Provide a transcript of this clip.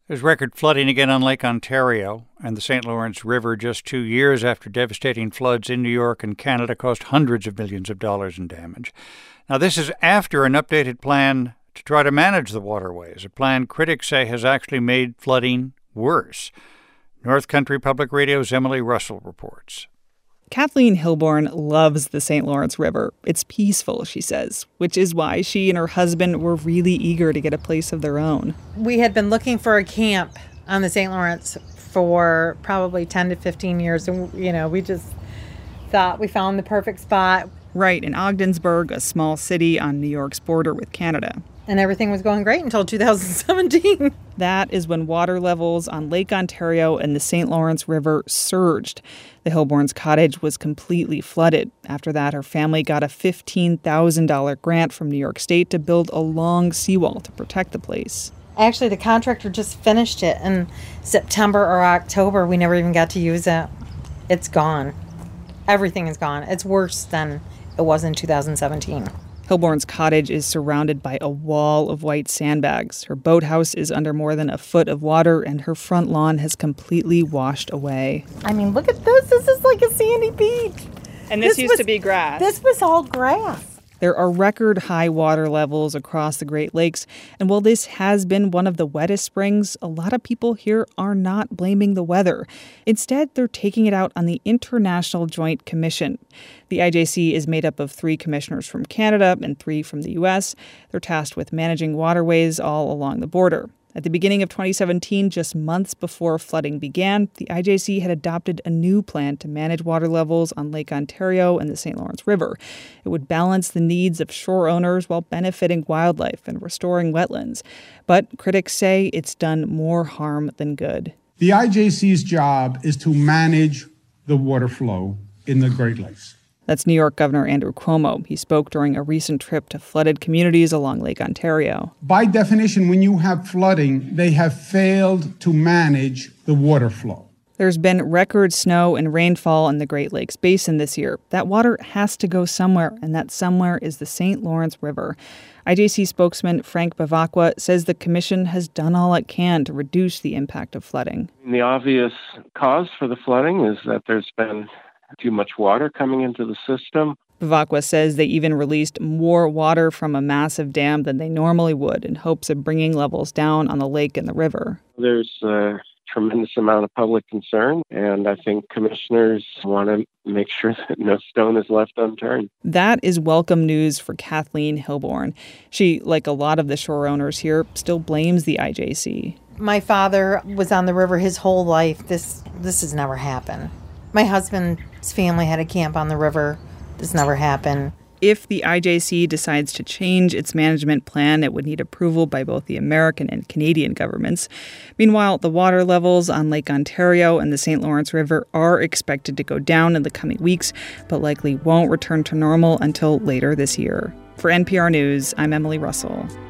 There's record flooding again on Lake Ontario and the St. Lawrence River just 2 years after devastating floods in New York and Canada caused hundreds of millions of dollars in damage. Now, this is after an updated plan to try to manage the waterways, a plan critics say has actually made flooding worse. North Country Public Radio's Emily Russell reports. Kathleen Hilborn loves the St. Lawrence River. It's peaceful, she says, which is why she and her husband were really eager to get a place of their own. We had been looking for a camp on the St. Lawrence for probably 10 to 15 years. And, we just thought we found the perfect spot. Right, in Ogdensburg, a small city on New York's border with Canada. And everything was going great until 2017. That is when water levels on Lake Ontario and the St. Lawrence River surged. The Hilborn's cottage was completely flooded. After that, her family got a $15,000 grant from New York State to build a long seawall to protect the place. Actually, the contractor just finished it in September or October. We never even got to use it. It's gone. Everything is gone. It's worse than it was in 2017. Hilborn's cottage is surrounded by a wall of white sandbags. Her boathouse is under more than a foot of water, and her front lawn has completely washed away. I mean, look at this. This is like a sandy beach. And this used to be grass. This was all grass. There are record high water levels across the Great Lakes, and while this has been one of the wettest springs, a lot of people here are not blaming the weather. Instead, they're taking it out on the International Joint Commission. The IJC is made up of 3 commissioners from Canada and 3 from the U.S. They're tasked with managing waterways all along the border. At the beginning of 2017, just months before flooding began, the IJC had adopted a new plan to manage water levels on Lake Ontario and the St. Lawrence River. It would balance the needs of shore owners while benefiting wildlife and restoring wetlands. But critics say it's done more harm than good. The IJC's job is to manage the water flow in the Great Lakes. That's New York Governor Andrew Cuomo. He spoke during a recent trip to flooded communities along Lake Ontario. By definition, when you have flooding, they have failed to manage the water flow. There's been record snow and rainfall in the Great Lakes Basin this year. That water has to go somewhere, and that somewhere is the St. Lawrence River. IJC spokesman Frank Bevacqua says the commission has done all it can to reduce the impact of flooding. The obvious cause for the flooding is that there's been too much water coming into the system. Bevacqua says they even released more water from a massive dam than they normally would in hopes of bringing levels down on the lake and the river. There's a tremendous amount of public concern, and I think commissioners want to make sure that no stone is left unturned. That is welcome news for Kathleen Hilborn. She, like a lot of the shore owners here, still blames the IJC. My father was on the river his whole life. This has never happened. My husband's family had a camp on the river. This never happened. If the IJC decides to change its management plan, it would need approval by both the American and Canadian governments. Meanwhile, the water levels on Lake Ontario and the St. Lawrence River are expected to go down in the coming weeks, but likely won't return to normal until later this year. For NPR News, I'm Emily Russell.